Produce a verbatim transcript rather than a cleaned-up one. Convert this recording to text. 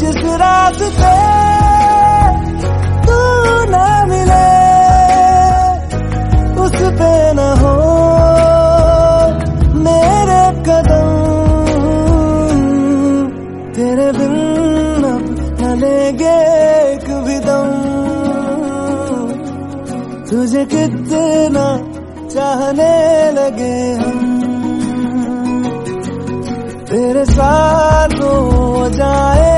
जिस रास्ते तू ना मिले उस पे न हो मेरे कदम, तेरे बिन अब न लेंगे एक भी दम। तुझे कितना चाहने लगे हम, तेरे साथ हो जाए